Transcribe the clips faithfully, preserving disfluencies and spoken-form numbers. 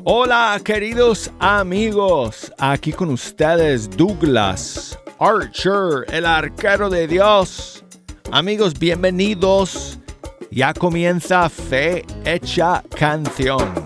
Hola queridos amigos, aquí con ustedes Douglas Archer, el arquero de Dios. Amigos, bienvenidos. Ya comienza Fe Hecha Canción.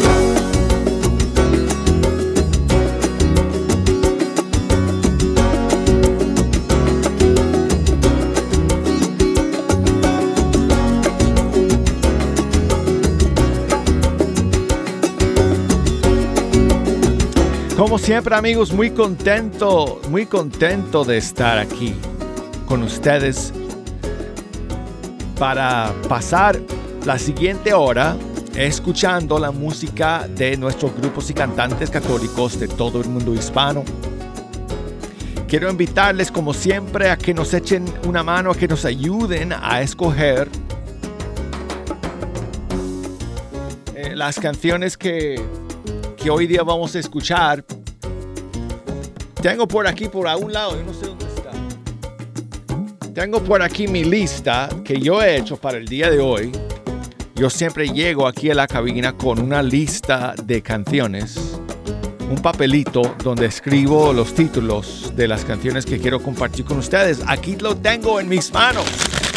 Como siempre, amigos, muy contento, muy contento de estar aquí con ustedes para pasar la siguiente hora escuchando la música de nuestros grupos y cantantes católicos de todo el mundo hispano. Quiero invitarles, como siempre, a que nos echen una mano, a que nos ayuden a escoger eh, las canciones que... que hoy día vamos a escuchar. Tengo por aquí, por a un lado, yo no sé dónde está. Tengo por aquí mi lista que yo he hecho para el día de hoy. Yo siempre llego aquí a la cabina con una lista de canciones, un papelito donde escribo los títulos de las canciones que quiero compartir con ustedes. Aquí lo tengo en mis manos.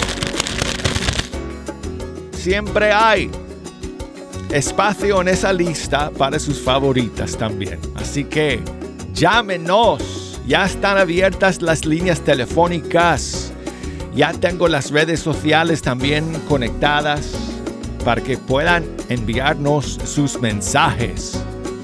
Siempre hay espacio en esa lista para sus favoritas también. Así que llámenos. Ya están abiertas las líneas telefónicas. Ya tengo las redes sociales también conectadas para que puedan enviarnos sus mensajes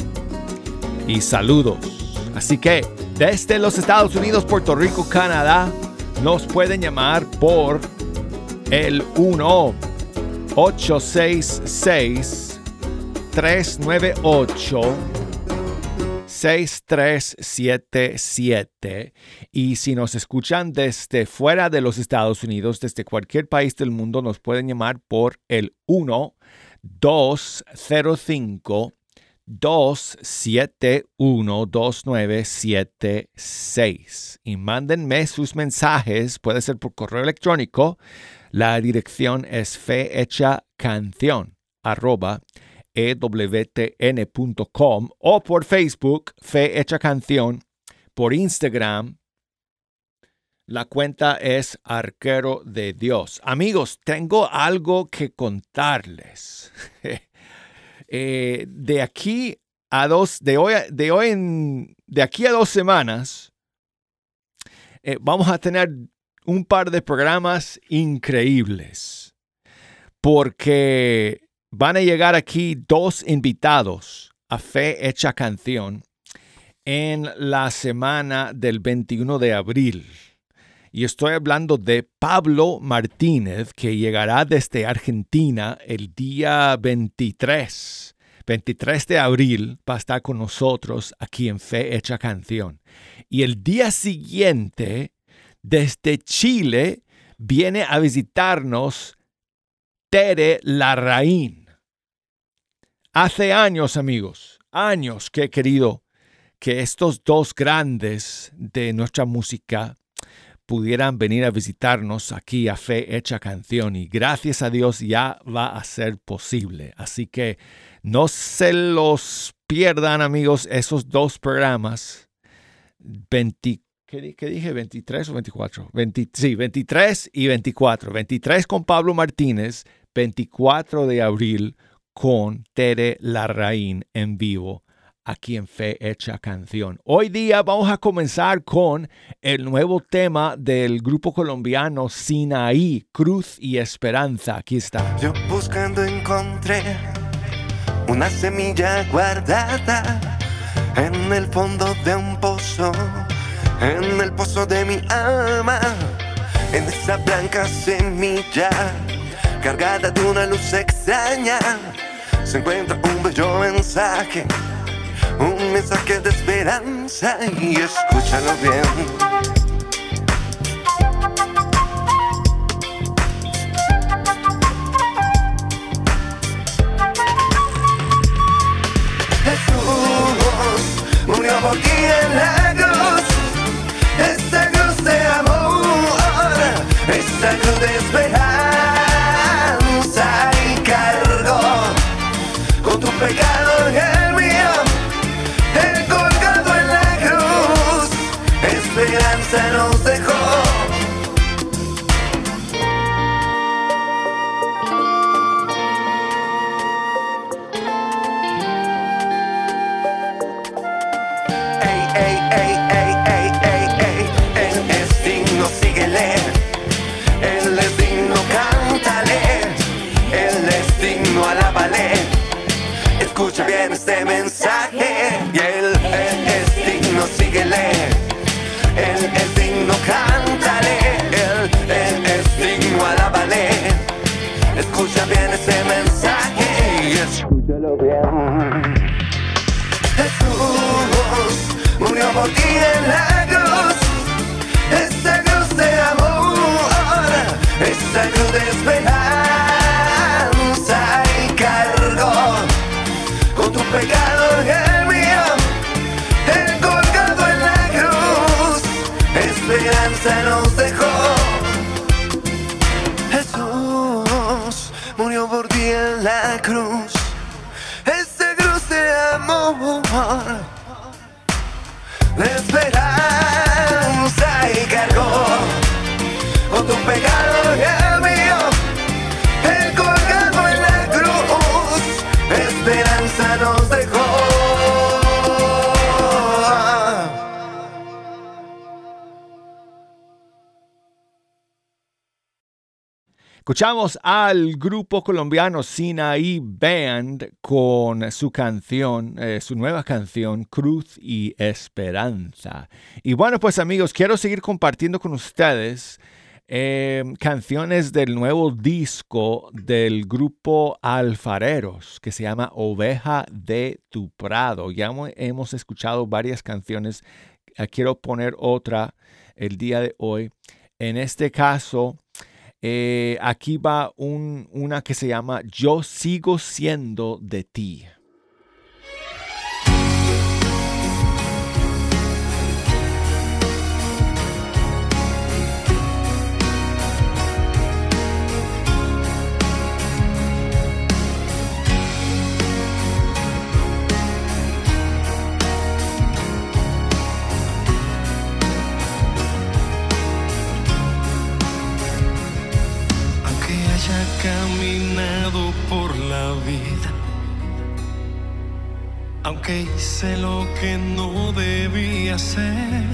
y saludos. Así que desde los Estados Unidos, Puerto Rico, Canadá, nos pueden llamar por el uno ocho seis seis tres nueve ocho seis tres siete siete. Y si nos escuchan desde fuera de los Estados Unidos, desde cualquier país del mundo, nos pueden llamar por el uno dos cero cinco dos siete uno dos nueve siete seis. Y mándenme sus mensajes, puede ser por correo electrónico. La dirección es fehechacanción arroba e w t n punto com o por Facebook, Fe Hecha Canción. Por Instagram, la cuenta es Arquero de Dios. Amigos, tengo algo que contarles. eh, de aquí a dos, de hoy, de hoy en, de aquí a dos semanas, eh, vamos a tener un par de programas increíbles. Porque van a llegar aquí dos invitados a Fe Hecha Canción en la semana del veintiuno de abril. Y estoy hablando de Pablo Martínez, que llegará desde Argentina el día veintitrés. veintitrés de abril va a estar con nosotros aquí en Fe Hecha Canción. Y el día siguiente, desde Chile, viene a visitarnos Tere Larraín. Hace años, amigos, años que he querido que estos dos grandes de nuestra música pudieran venir a visitarnos aquí a Fe Hecha Canción. Y gracias a Dios ya va a ser posible. Así que no se los pierdan, amigos, esos dos programas. veinte, ¿qué, qué dije? ¿veintitrés o veinticuatro? veinte, sí, veintitrés y veinticuatro. veintitrés con Pablo Martínez, veinticuatro de abril con Tere Larraín en vivo aquí en Fe Hecha Canción. Hoy día vamos a comenzar con el nuevo tema del grupo colombiano Sinaí, Cruz y Esperanza. Aquí está. Yo buscando encontré una semilla guardada en el fondo de un pozo, en el pozo de mi alma, en esa blanca semilla cargada de una luz extraña, se encuentra un bello mensaje, un mensaje de esperanza, y escúchalo bien. Jesús murió por ti en la cruz, esta cruz de amor, esta cruz de esperanza, y cargó con tu pecado en el mío. escúchalo bien. Jesús murió por ti en la cruz, esa cruz de amor, esa cruz de esperanza, y cargó con tu pecado y el mío, el colgado en la cruz, esperanza nos dejó. Jesús murió por ti en la cruz, esa cruz de amor, de esperanza, y cargó con tu pecado y el mío, el colgado en la cruz, esperanza nos dejó. Escuchamos al grupo colombiano Sinaí Band con su canción, eh, su nueva canción, Cruz y Esperanza. Y bueno, pues amigos, quiero seguir compartiendo con ustedes eh, canciones del nuevo disco del grupo Alfareros, que se llama Oveja de tu Prado. Ya hemos escuchado varias canciones, quiero poner otra el día de hoy. En este caso, Eh, aquí va un, una que se llama Yo sigo siendo de ti. Caminado por la vida, aunque hice lo que no debía hacer,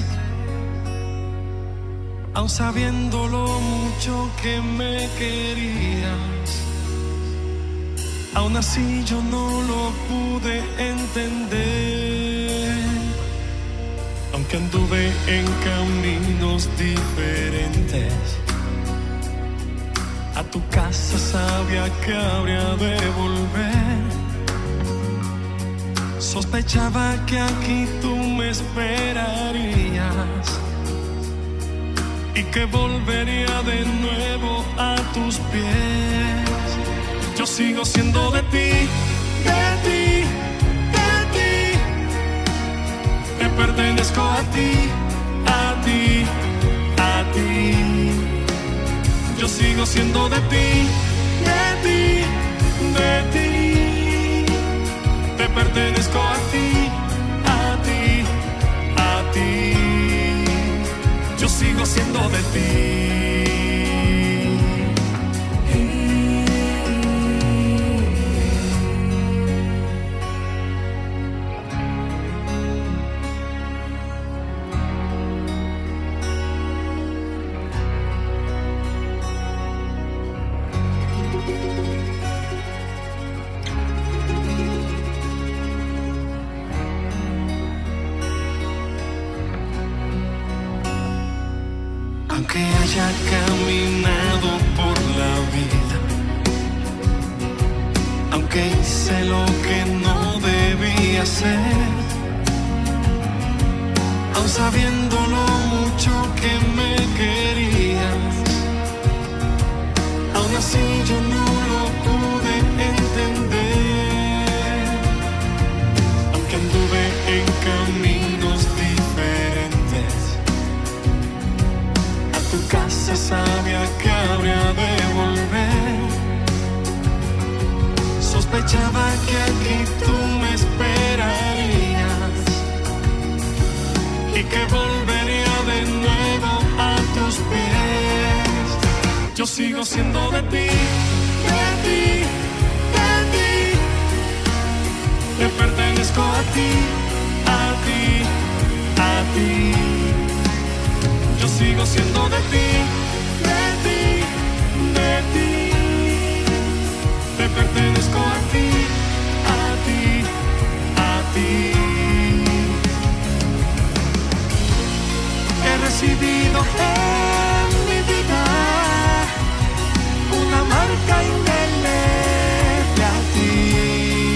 aun sabiendo lo mucho que me querías, aun así yo no lo pude entender, aunque anduve en caminos diferentes. A tu casa sabía que habría de volver. Sospechaba que aquí tú me esperarías y que volvería de nuevo a tus pies. Yo sigo siendo de ti, de ti, de ti. Te pertenezco a ti, a ti, a ti. Yo sigo siendo de ti, de ti, de ti. Te pertenezco a ti, a ti, a ti. Yo sigo siendo de ti. Aunque haya caminado por la vida, aunque hice lo que no debía hacer, aun sabiendo lo mucho que me querías, aun así yo no lo pude entender, aunque anduve en caminos diferentes. Tu casa sabía que habría de volver. Sospechaba que aquí tú me esperarías y que volvería de nuevo a tus pies. Yo sigo siendo de ti, de ti, de ti. Te pertenezco a ti, a ti, a ti. Yo sigo siendo de ti, de ti, de ti. Te pertenezco a ti, a ti, a ti. He recibido en mi vida una marca indeleble a ti.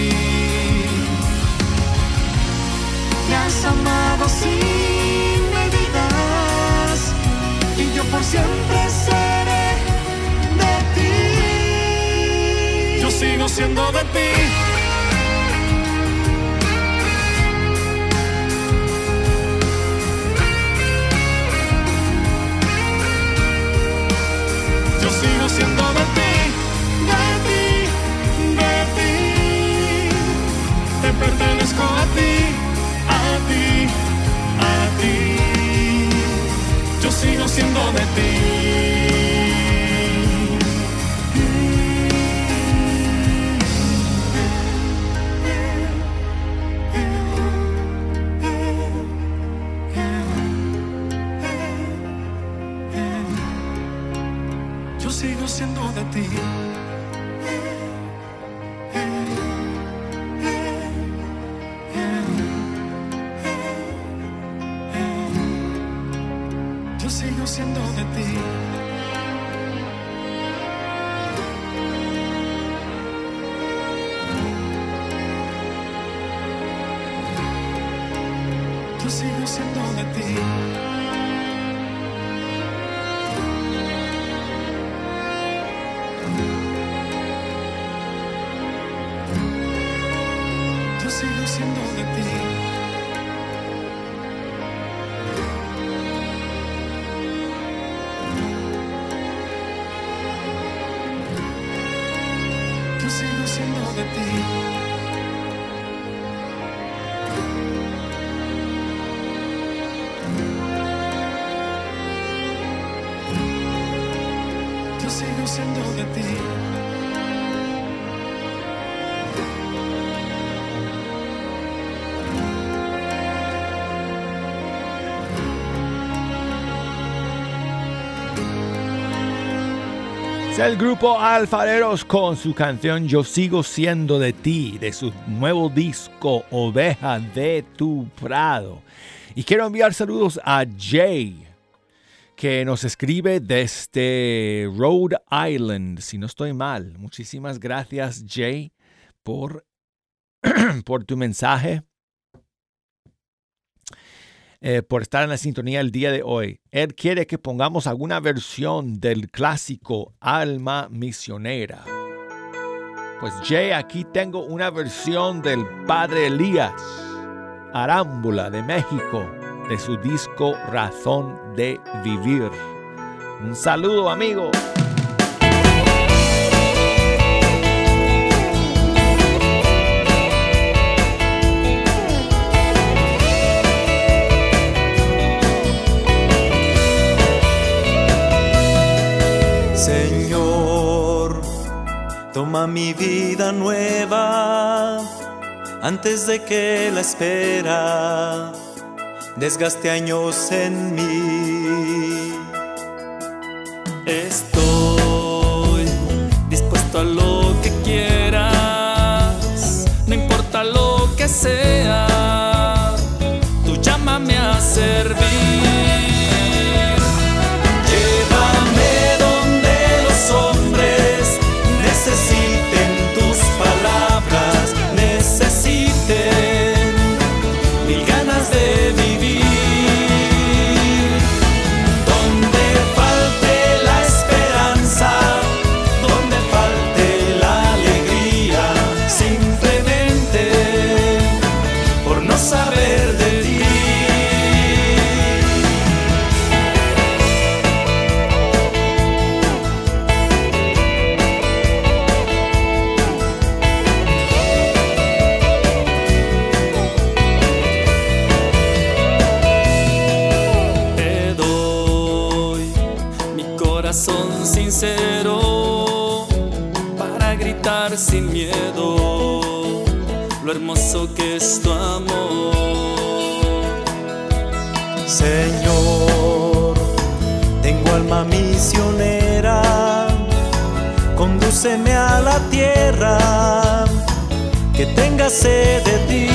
siempre seré de ti. Yo sigo siendo de ti. Yo sigo siendo de ti, de ti, de ti. Te pertenezco a ti, a ti, a ti. Yo sigo siendo de ti. Yo sigo siendo de ti. Yo sigo siendo de ti. Yo sigo siendo de ti. Yo sigo siendo de ti. Yo sigo siendo de ti. Yo sigo siendo de ti. Es el grupo Alfareros con su canción Yo sigo siendo de ti, de su nuevo disco Oveja de tu Prado. Y quiero enviar saludos a Jay, que nos escribe desde Rhode Island, si no estoy mal. Muchísimas gracias, Jay, por, por tu mensaje. Eh, por estar en la sintonía el día de hoy. Él quiere que pongamos alguna versión del clásico Alma Misionera. Pues Jay, aquí tengo una versión del Padre Elías Arámbula de México, de su disco Razón de Vivir. Un saludo, amigo. Señor, toma mi vida nueva antes de que la espera desgaste años en mí. Estoy dispuesto a lo que quieras, no importa lo que sea, tú llámame a servir. Hombres necesiten tus palabras, necesiten mil ganas de vivir. Donde falte la esperanza, donde falte la alegría, simplemente por no saber de ti. Sincero para gritar sin miedo lo hermoso que es tu amor. Señor, tengo alma misionera, condúceme a la tierra que tenga sed de ti.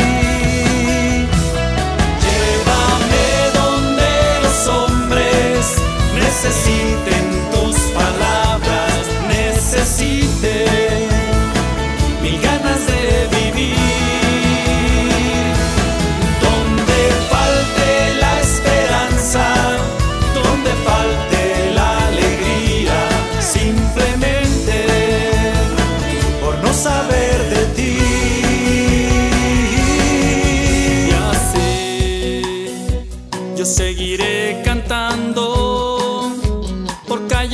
Llévame donde los hombres necesiten tus palabras, necesiten mil ganas de vivir. Donde falte la esperanza, donde falte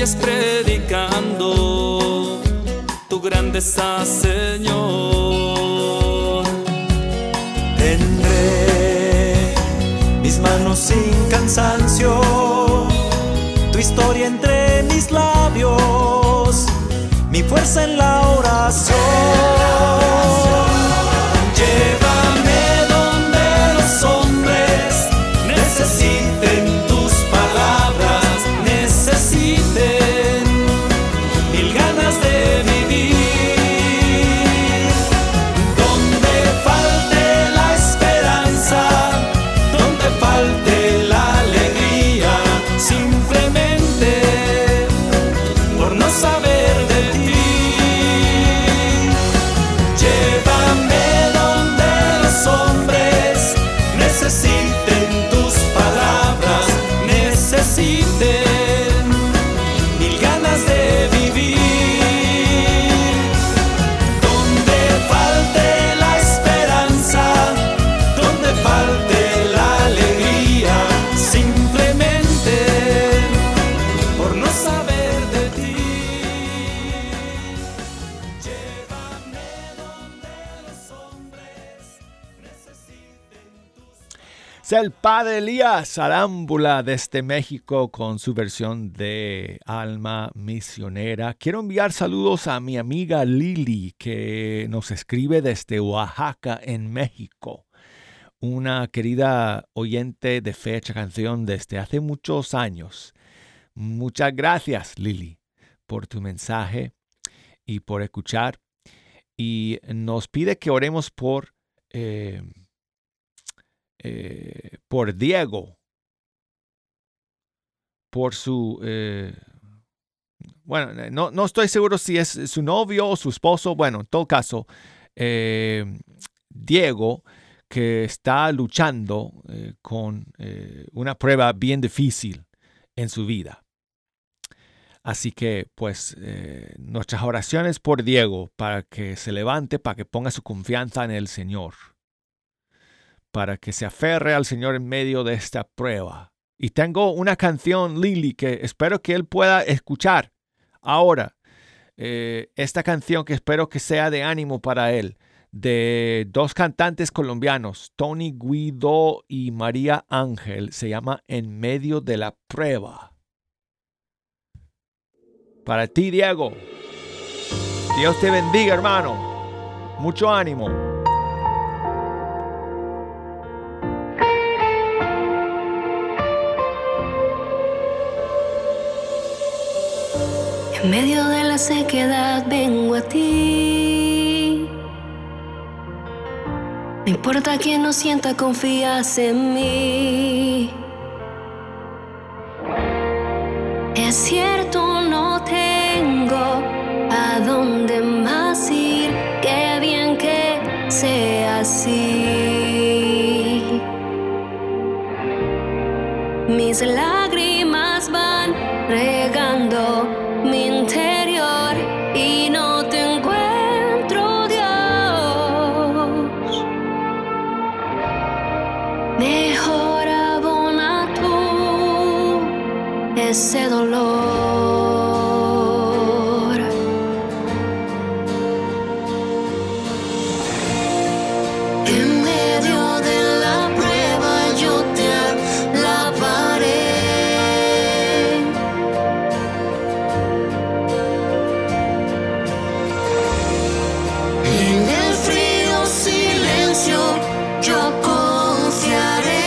sigues predicando tu grandeza, Señor. Tendré mis manos sin cansancio, tu historia entre mis labios, mi fuerza en la oración. Llévame donde los hombres necesiten tus palabras, necesiten mil ganas de vivir. Donde falte la esperanza, donde falte la alegría, simplemente por no saber de ti. Llévame donde los hombres necesiten tus palabras, necesiten mil ganas de vivir. Donde falte la esperanza, donde falte la alegría, simplemente por no saber de ti. Llévame donde los hombres necesiten tus. Es el padre Elías Arámbula desde México con su versión de Alma Misionera. Quiero enviar saludos a mi amiga Lili, que nos escribe desde Oaxaca, en México. Una querida oyente de Fecha Canción desde hace muchos años. Muchas gracias, Lili, por tu mensaje y por escuchar. Y nos pide que oremos por... Eh, Eh, por Diego, por su, eh, bueno, no, no estoy seguro si es su novio o su esposo. Bueno, en todo caso, eh, Diego, que está luchando eh, con eh, una prueba bien difícil en su vida. Así que, pues, eh, nuestras oraciones por Diego, para que se levante, para que ponga su confianza en el Señor, para que se aferre al Señor en medio de esta prueba. Y tengo una canción, Lili, que espero que él pueda escuchar ahora. Eh, esta canción que espero que sea de ánimo para él, de dos cantantes colombianos, Tony Guido y María Ángel. Se llama En medio de la prueba. Para ti, Diego. Dios te bendiga, hermano. Mucho ánimo. En medio de la sequedad vengo a ti. No importa quién no sienta, confías en mí. Es cierto, no tengo a dónde más ir. Qué bien que sea así. Mis lágrimas van regando mi interior y no te encuentro, Dios. Mejor abona tú ese dolor. En medio de la prueba yo te alabaré. En el frío silencio yo confiaré.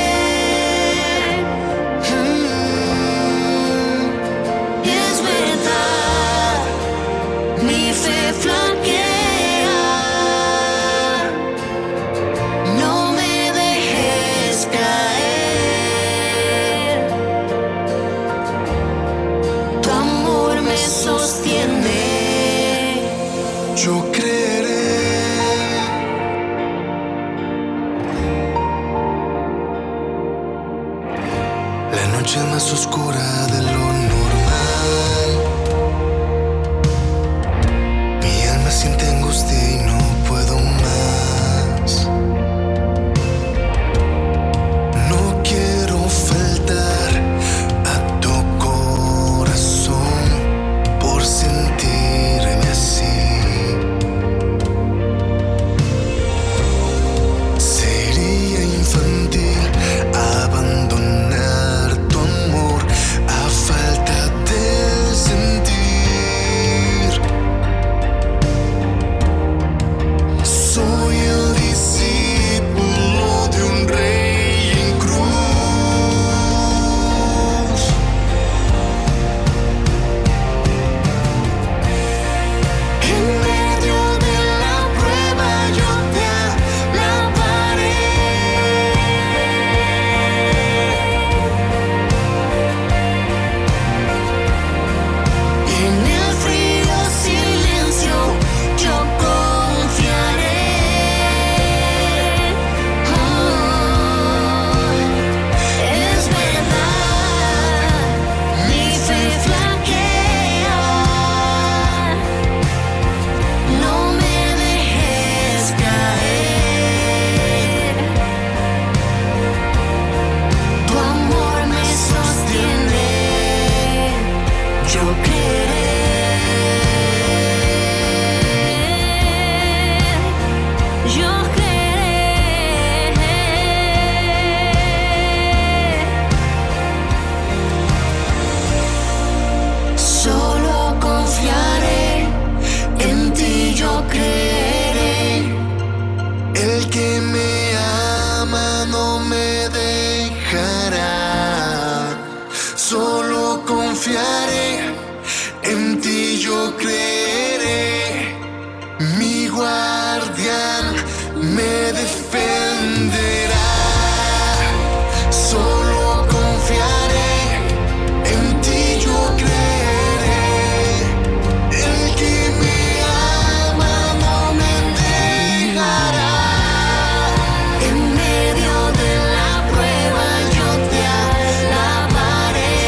Mm, y es verdad, mi fe flaquea. No me dejes caer. Tu amor me sostiene. Yo creeré. La noche es más oscura de lo normal. Mi alma siente angustia y no puedo más. No quiero faltar a tu corazón. Yo creeré, yo creeré. Solo confiaré en ti, yo creeré. El que me ama no me dejará. Solo confiaré en ti, yo creeré. Mi guardián me defenderá. Solo confiaré en ti, yo creeré. El que me ama no me dejará. En medio de la prueba yo te alabaré.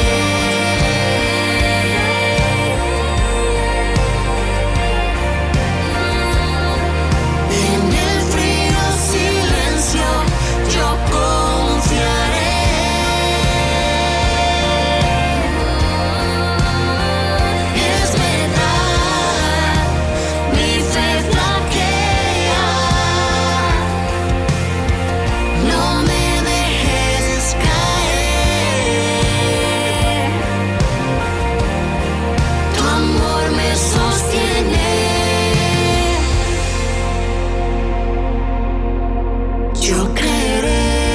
En el frío silencio yo confiaré. Es verdad, mi fe flaquea. No me dejes caer. Tu amor me sostiene. Yo creeré.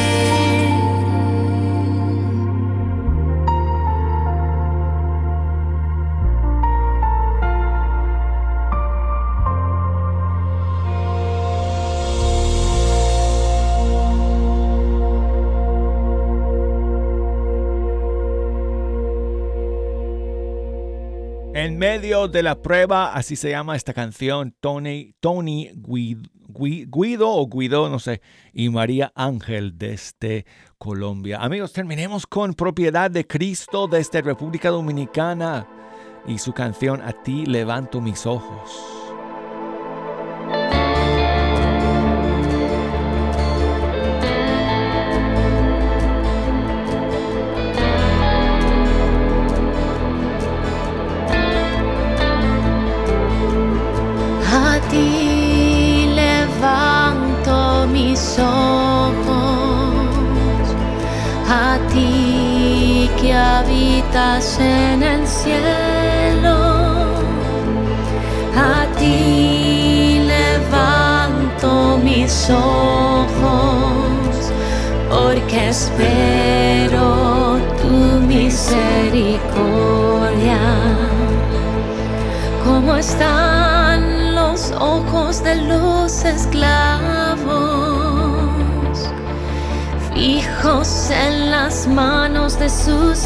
En medio de la prueba, así se llama esta canción, Tony, Tony Guido, Guido o Guido, no sé, y María Ángel desde Colombia. Amigos, terminemos con Propiedad de Cristo desde República Dominicana y su canción A ti levanto mis ojos. A ti levanto mis ojos, a ti que habitas en el cielo, a ti levanto mis ojos, porque espero tu misericordia. ¿Cómo están los ojos de los esclavos, fijos en las manos de sus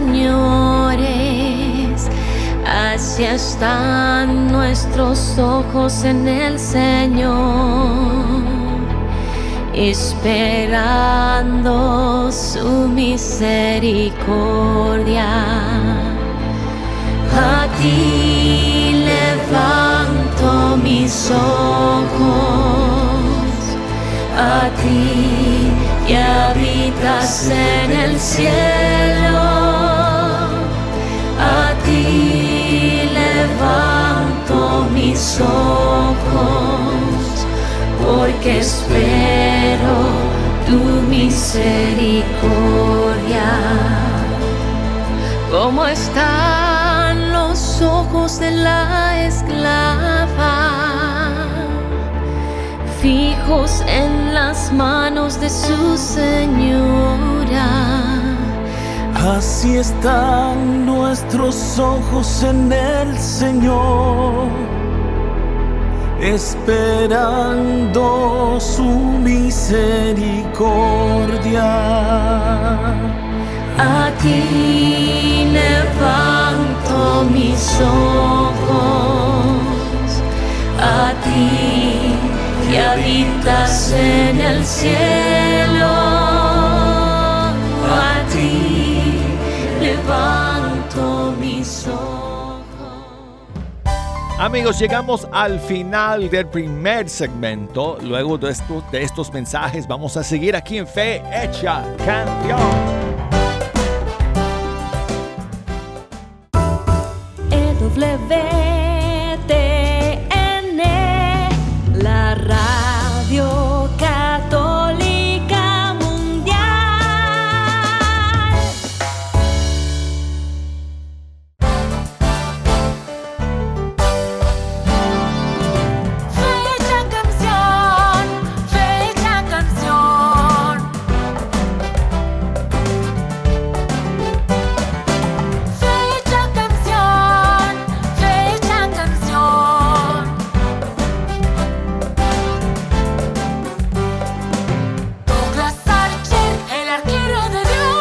señores? Así están nuestros ojos en el Señor, esperando su misericordia. A ti levanto mis ojos, a ti que habitas en el cielo, a ti levanto mis ojos, porque espero tu misericordia. ¿Cómo están los ojos de la esclava, fijos en las manos de su señora? Así están nuestros ojos en el Señor, esperando su misericordia. A ti levanto mis ojos, a ti que habitas en el cielo, a ti levanto mis ojos. Amigos, llegamos al final del primer segmento. Luego de, esto, de estos mensajes vamos a seguir aquí en Fe Hecha Canción. W T N, la radio católica mundial. Fecha canción, fecha canción. Fecha canción, fecha canción. Douglas Archer, el arquero de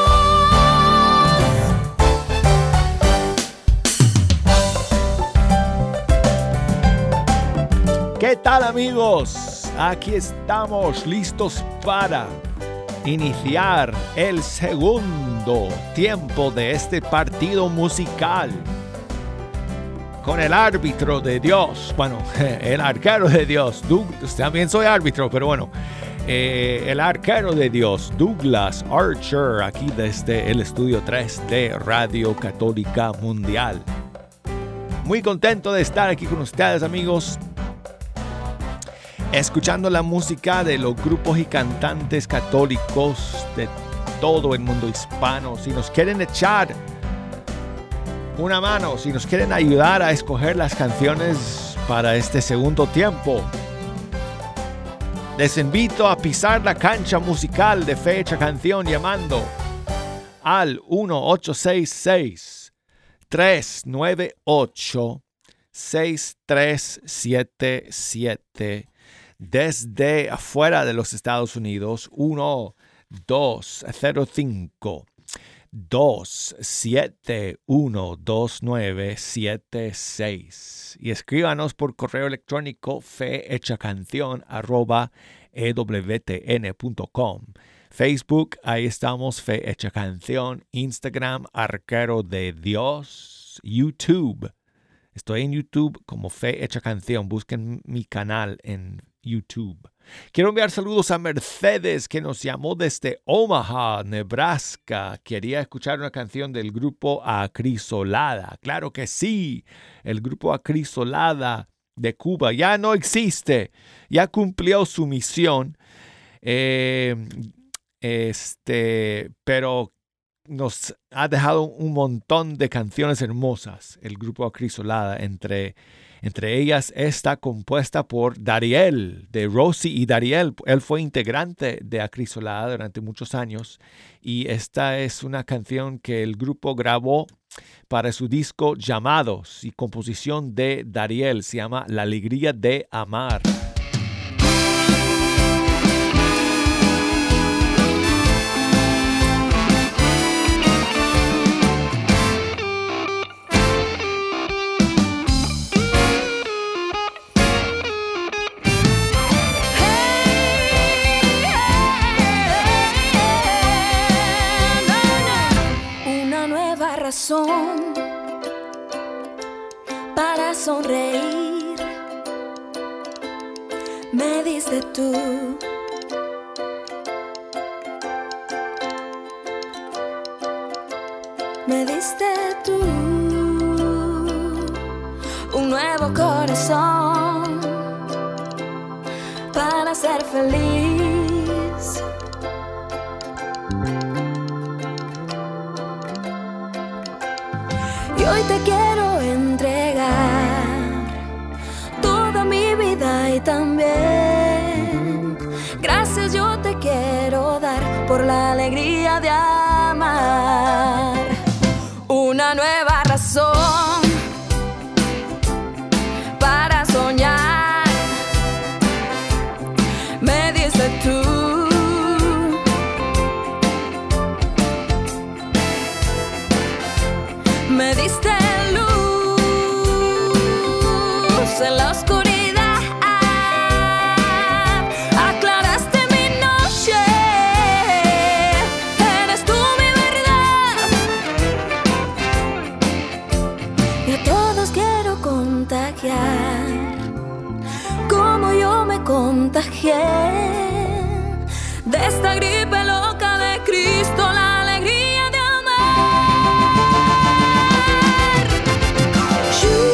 Dios. ¿Qué tal, amigos? Aquí estamos listos para iniciar el segundo tiempo de este partido musical con el árbitro de Dios, bueno, el arquero de Dios, Douglas, también soy árbitro, pero bueno, eh, el arquero de Dios, Douglas Archer, aquí desde el estudio tres de Radio Católica Mundial. Muy contento de estar aquí con ustedes, amigos, escuchando la música de los grupos y cantantes católicos de todo el mundo hispano. Si nos quieren echar una mano, si nos quieren ayudar a escoger las canciones para este segundo tiempo, les invito a pisar la cancha musical de Fecha Canción llamando al uno ocho seis seis, tres nueve ocho, seis tres siete siete. Desde afuera de los Estados Unidos, uno dos cero cinco, dos siete uno, dos nueve siete seis. Y escríbanos por correo electrónico fehechacanción arroba e w t n punto com. Facebook, ahí estamos, Fe Hecha Canción. Instagram, Arquero de Dios. YouTube, estoy en YouTube como Fe Hecha Canción. Busquen mi canal en YouTube. Quiero enviar saludos a Mercedes, que nos llamó desde Omaha, Nebraska. Quería escuchar una canción del grupo Acrisolada. Claro que sí, el grupo Acrisolada de Cuba ya no existe, ya cumplió su misión, eh, este, pero nos ha dejado un montón de canciones hermosas, el grupo Acrisolada. Entre, entre ellas está compuesta por Dariel, de Rosy y Dariel. Él fue integrante de Acrisolada durante muchos años, y esta es una canción que el grupo grabó para su disco Llamados, y composición de Dariel. Se llama La Alegría de Amar. Para sonreír me diste tú. Me diste tú un nuevo corazón para ser feliz. Y hoy te quiero entregar toda mi vida, y también gracias yo te quiero dar por la alegría de amar. Una nueva razón para soñar me diste tú. Me diste luz en la oscuridad, aclaraste mi noche, eres tú mi verdad. Y a todos quiero contagiar como yo me contagié de esta gripe loca de Cristo, la alegría de amar. You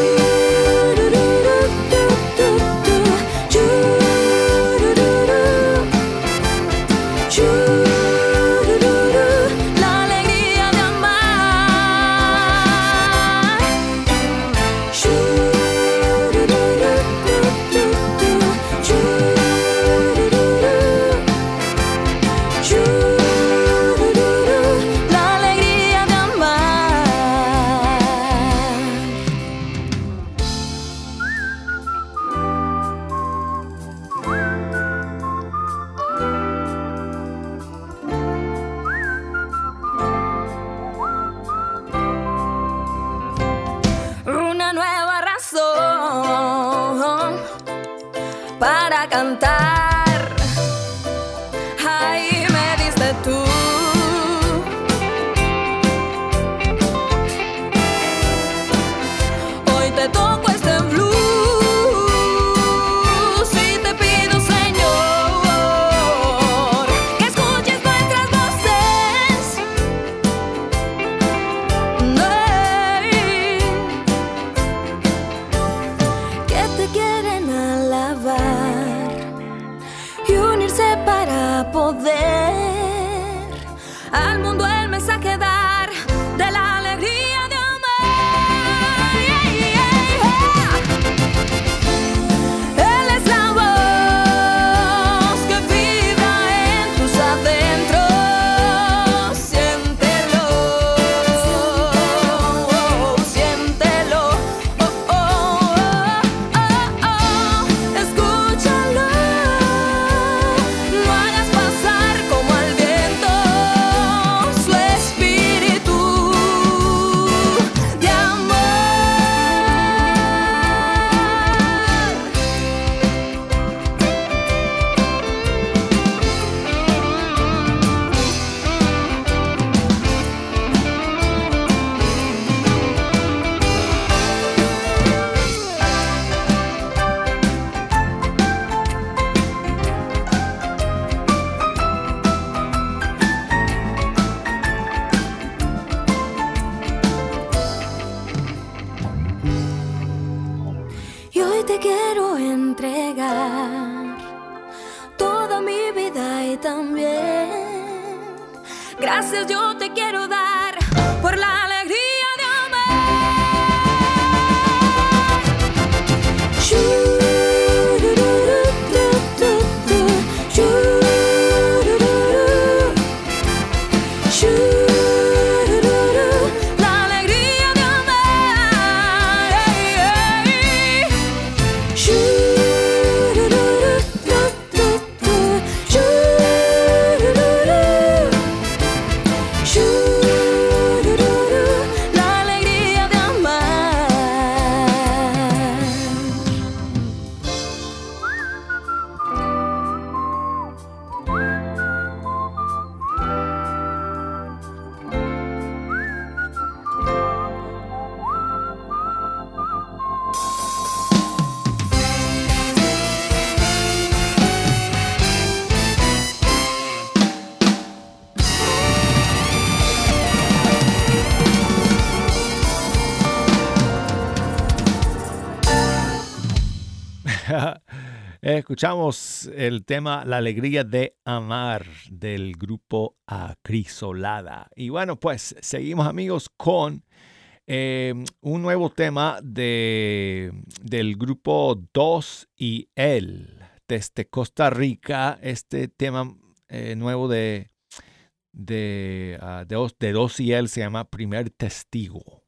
cantar. Ahí me diste tú. Hoy te toco este blues y te pido, Señor, que escuches nuestras voces. Ay, que te quieren alabar y unirse para poder al mundo el mensaje dar de la alegría de amar. Yeah, yeah, yeah. Él es la voz que vibra en tus adentros. Siéntelo, siéntelo, oh, oh, oh, oh, oh. Escúchalo, no hagas pasar como al viento su espíritu de amor. Y hoy te quiero entregar toda mi vida y también gracias yo te quiero dar por la alegría de amar. Shoo-doo-doo-doo-doo-doo. Shoo-doo-doo-doo. Shoo-doo-doo-doo. La alegría de amar. Ey, ey. Shoo-doo-doo-doo-doo. Shoo-doo-doo-doo. Shoo-doo-doo-doo. La alegría de amar. Escuchamos el tema La alegría de amar del grupo Acrisolada. Y bueno, pues seguimos, amigos, con eh, un nuevo tema de, del grupo Dos y Él desde Costa Rica. Este tema eh, nuevo de, de, uh, de, Dos, de Dos y Él se llama Primer Testigo.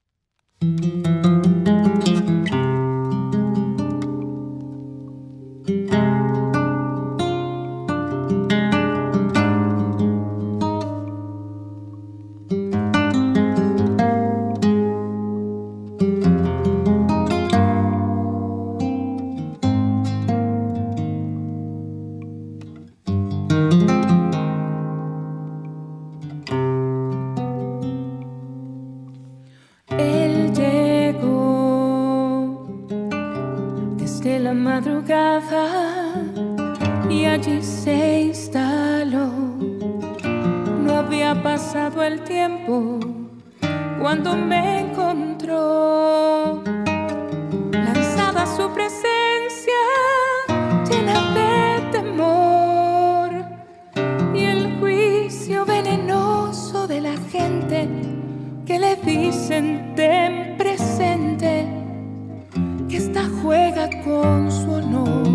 Él llegó desde la madrugada y allí se instaló. No había pasado el tiempo cuando me encontró, lanzada a su presencia, llena de temor y el juicio venenoso de la gente que le dicen ten presente que esta juega con su honor.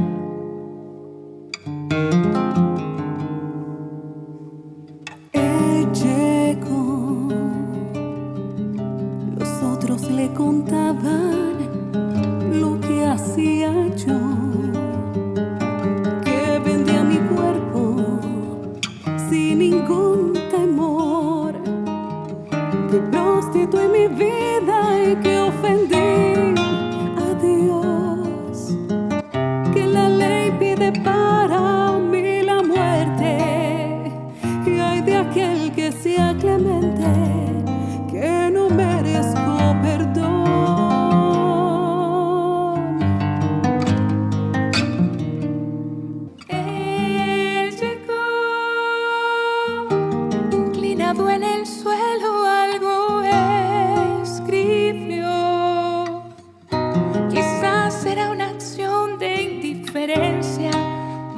Él llegó, los otros le contaban lo que hacía yo, que vendía mi cuerpo sin ningún temor, que prostituí mi vida y que ofendí a Dios, que la ley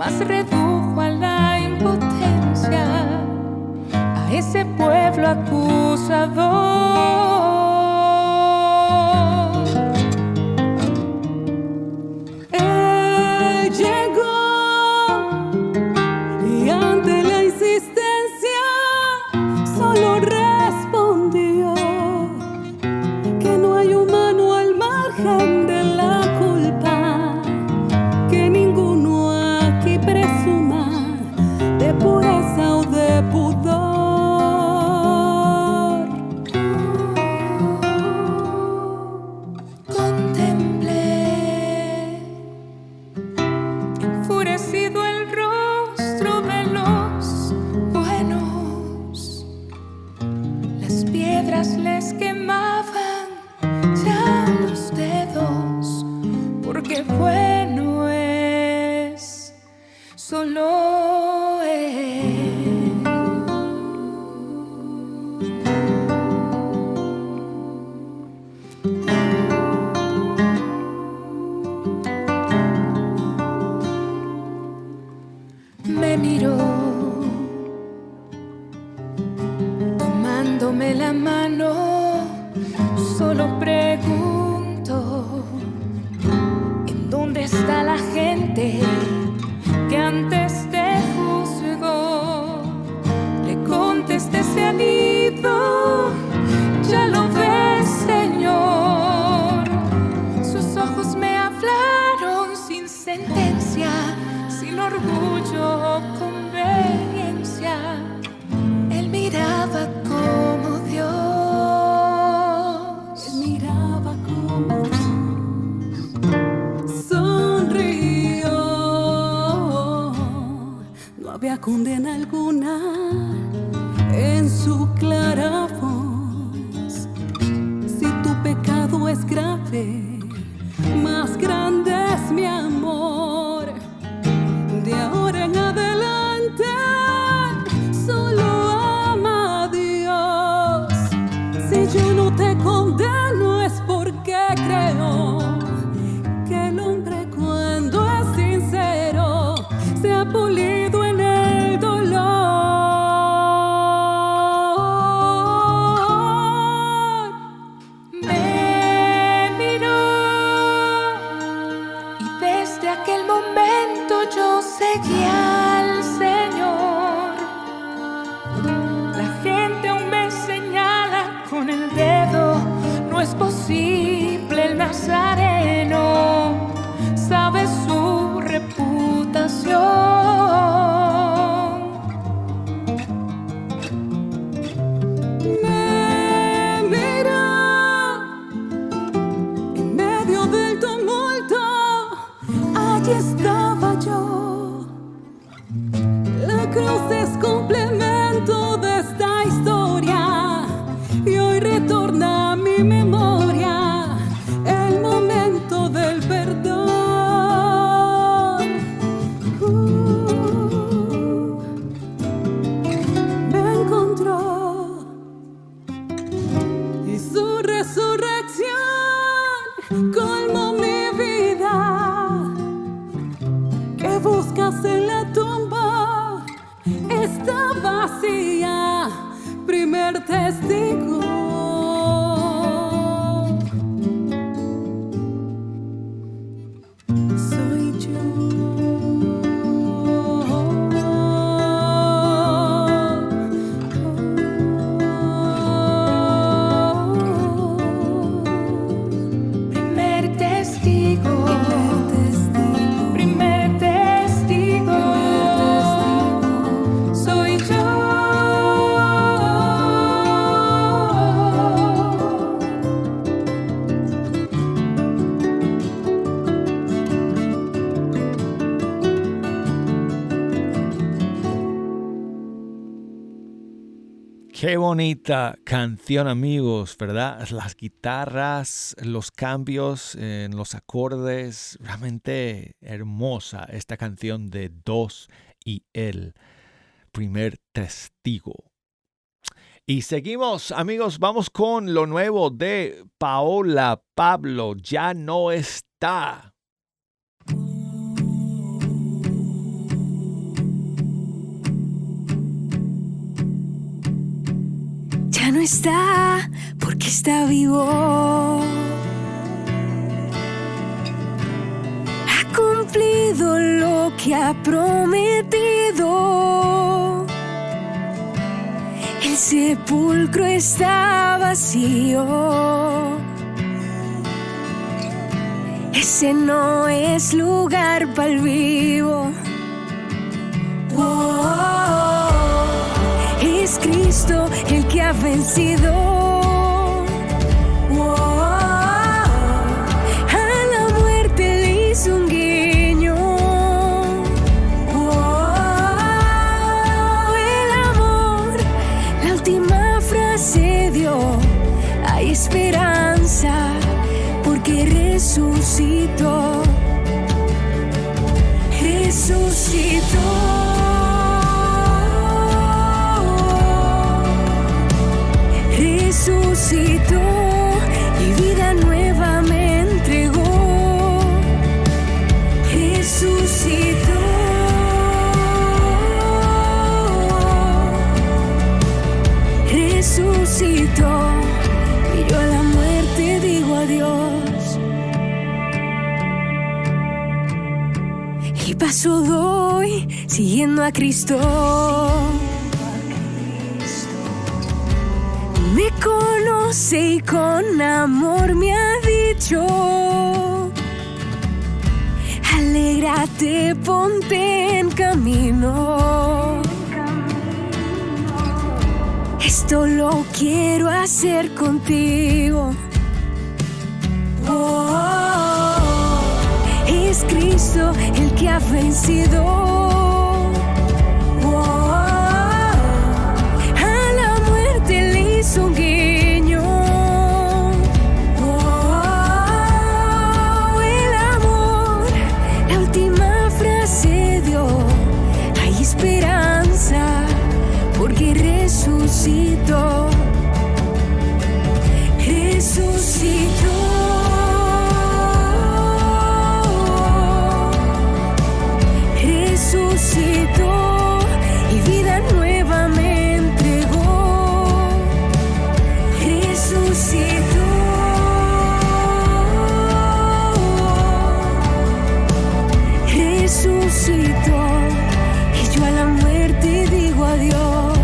jamás redujo a la impotencia a ese pueblo acusador. Él llegó y ante la insistencia solo respondió que no hay humano al margen de la culpa, que ninguno aquí presuma de pureza o de pudor. Contemplé enfurecido el rostro de los buenos, las piedras les quemaban ya los dedos, porque bueno es solo él. Me miró tomándome la mano, solo pregunto: ¿en dónde está la gente que antes te juzgó? Le contesté: se han ido, ya lo ves, Señor. Sus ojos me hablaron sin sentencia, sin orgullo o conveniencia. Él miraba como Dios. Él miraba como Dios. Sonrió. No había condena alguna en su clara voz. Si tu pecado es grave, más grande es mi amor. De ahora en adelante solo ama a Dios. Si yo no te condeno es porque creo que el hombre, cuando es sincero, se ha pulido en el dolor. Me miró y desde aquel momento yo seguí al Señor. La gente aún me señala con el dedo. No es posible, el nazareno sabe su reputación. Me miró en medio del tumulto. Allí estaba yo. La cruz es complemento de esta historia y hoy retorna a mi memoria el momento del perdón. Uh, me encontró y su resurrección colmó mi vida. ¿Qué buscas en la tumba? Está vacía. Primer testigo. Soy yo. Primer testigo. Primer testigo. Soy yo. Qué bonita canción, amigos, ¿verdad? Las guitarras, los cambios en los acordes, realmente hermosa esta canción de Dos y Él, Primer Testigo. Y seguimos, amigos, vamos con lo nuevo de Paola Pablo, Ya no está. no está porque está vivo. Ha cumplido lo que ha prometido. El sepulcro está vacío. Ese no es lugar para el vivo. Oh, es Cristo el que ha vencido. Oh, a la muerte le hizo un guiño. Oh, el amor, la última frase dio. Hay esperanza porque resucitó. Resucitó. Resucitó y vida nueva me entregó. Resucitó. Resucitó y yo a la muerte digo adiós. Y paso doy siguiendo a Cristo. Me conoce y con amor me ha dicho: alégrate, ponte en camino. Esto lo quiero hacer contigo. Oh, es Cristo el que ha vencido. Un guiño. Oh, el amor, la última frase dio. Hay esperanza porque resucitó. Resucitó. Resucitó y vida nueva me resucitó. Resucitó y yo a la muerte digo adiós.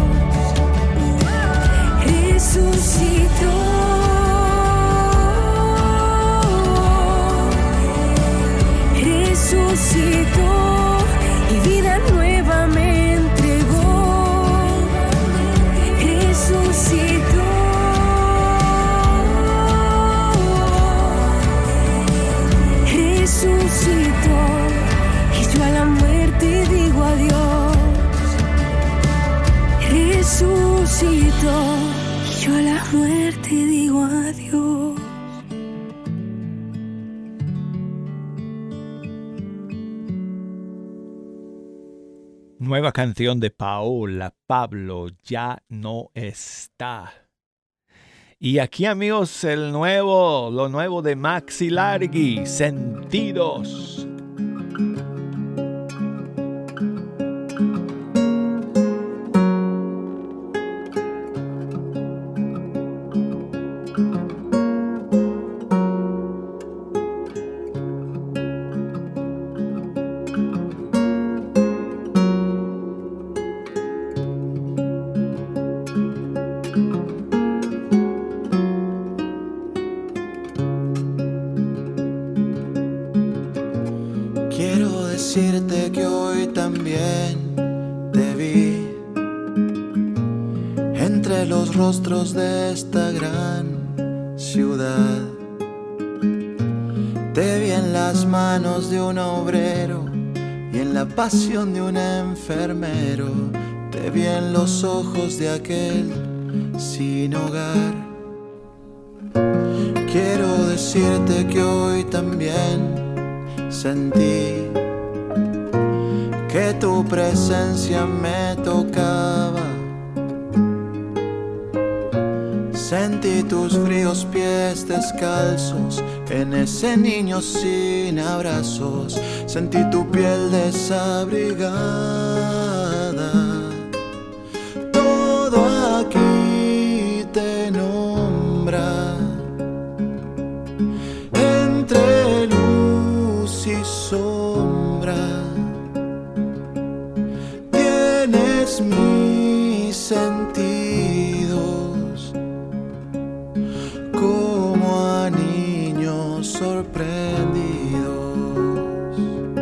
Resucitó. Resucitó y vida nueva me entregó. Resucitó. Resucitó y yo a la muerte digo adiós. Resucitó y yo a la muerte digo adiós. Nueva canción de Paola Pablo, Ya no está. Y aquí, amigos, el nuevo, lo nuevo de Maxi Largi, Sentidos. Decirte que hoy también te vi entre los rostros de esta gran ciudad. Te vi en las manos de un obrero y en la pasión de un enfermero. Te vi en los ojos de aquel sin hogar. Quiero decirte que hoy también sentí que tu presencia me tocaba. Sentí tus fríos pies descalzos en ese niño sin abrazos. Sentí tu piel desabrigada. Todo aquí te sorprendidos.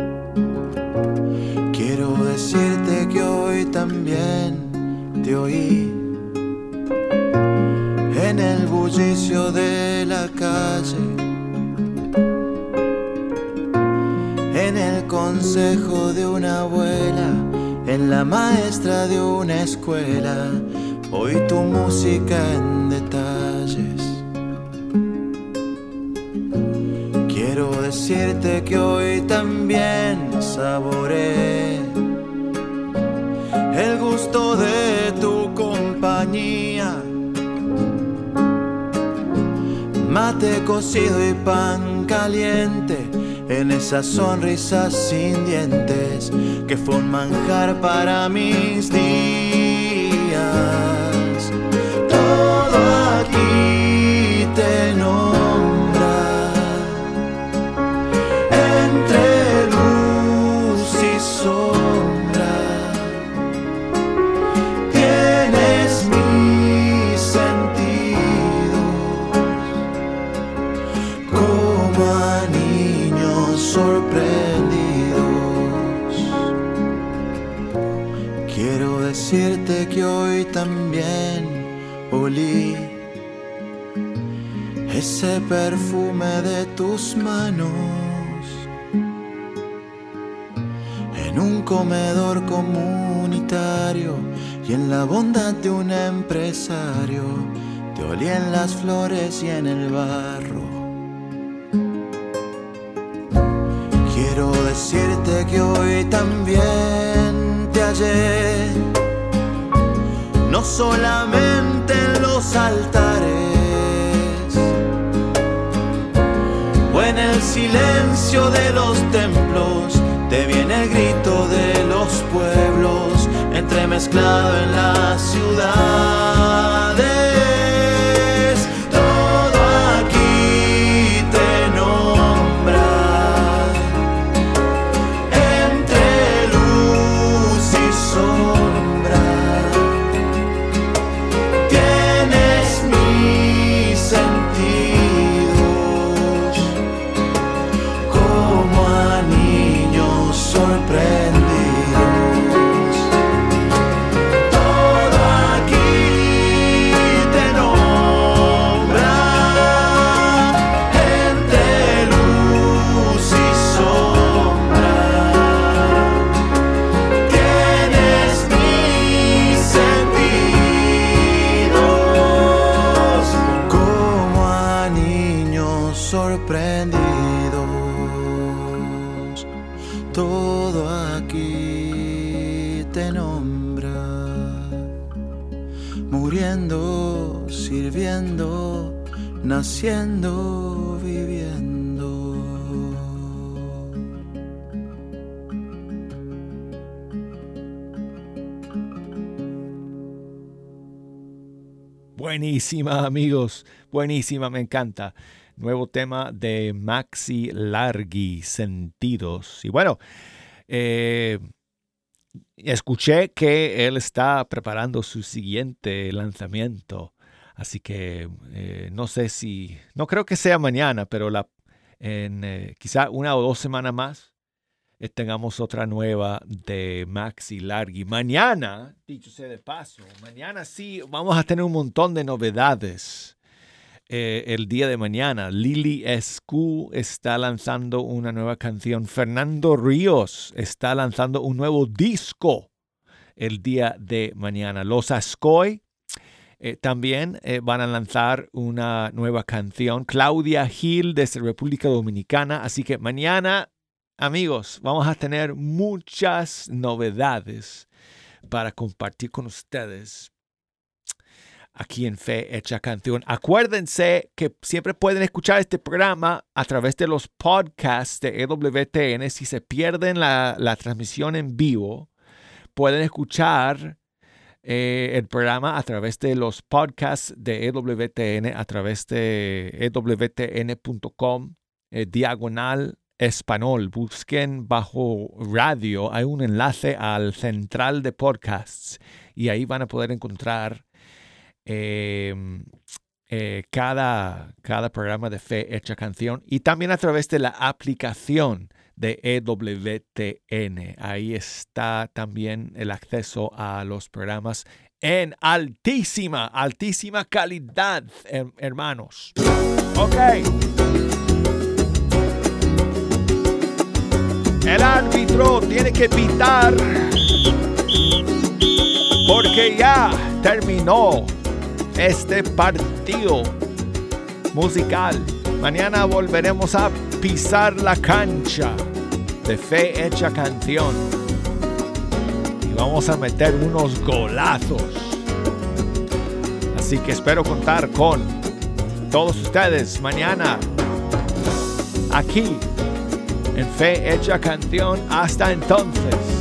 Quiero decirte que hoy también te oí en el bullicio de la calle, en el consejo de una abuela, en la maestra de una escuela. Oí tu música en detalles. Quiero decirte que hoy también saboreé el gusto de tu compañía. Mate cocido y pan caliente, en esas sonrisas sin dientes que fue un manjar para mis días. Todo aquí te nombra, entre luz y sombra. Tienes mis sentidos como a niños sorprendidos. Quiero decirte que hoy también olí ese perfume de tus manos en un comedor comunitario y en la bondad de un empresario. Te olí en las flores y en el barro. Quiero decirte que hoy también te hallé, no solamente en los altares o en el silencio de los templos. Te viene el grito de los pueblos entremezclado en las ciudades. Todo aquí te nombra, entre luz y sombra. Tienes mis sentidos como a niños sorprendidos. Todo aquí te nombra, entre luz y sombra. Tienes mis sentidos como a niños sorprendidos. Todo aquí te nombra, muriendo, sirviendo, naciendo, viviendo. Buenísima, amigos. Buenísima, me encanta. Nuevo tema de Maxi Largi, Sentidos. Y bueno, eh, escuché que él está preparando su siguiente lanzamiento. Así que eh, no sé si, no creo que sea mañana, pero la, en eh, quizá una o dos semanas más eh, tengamos otra nueva de Maxi Largi. Mañana, dicho sea de paso, mañana sí vamos a tener un montón de novedades. Eh, el día de mañana, Lili Escu está lanzando una nueva canción. Fernando Ríos está lanzando un nuevo disco el día de mañana. Los Ascoy eh, también eh, van a lanzar una nueva canción. Claudia Gil desde República Dominicana. Así que mañana, amigos, vamos a tener muchas novedades para compartir con ustedes aquí en Fe Hecha Canción. Acuérdense que siempre pueden escuchar este programa a través de los podcasts de E W T N. Si se pierden la, la transmisión en vivo, pueden escuchar eh, el programa a través de los podcasts de E W T N, a través de e w t n punto com, eh, diagonal español. Busquen bajo radio. Hay un enlace al central de podcasts y ahí van a poder encontrar Eh, eh, cada, cada programa de Fe Hecha Canción y también a través de la aplicación de E W T N. Ahí está también el acceso a los programas en altísima, altísima calidad, her- hermanos. Ok. El árbitro tiene que pitar porque ya terminó este partido musical. Mañana volveremos a pisar la cancha de Fe Hecha Canción y vamos a meter unos golazos. Así que espero contar con todos ustedes mañana aquí en Fe Hecha Canción. Hasta entonces.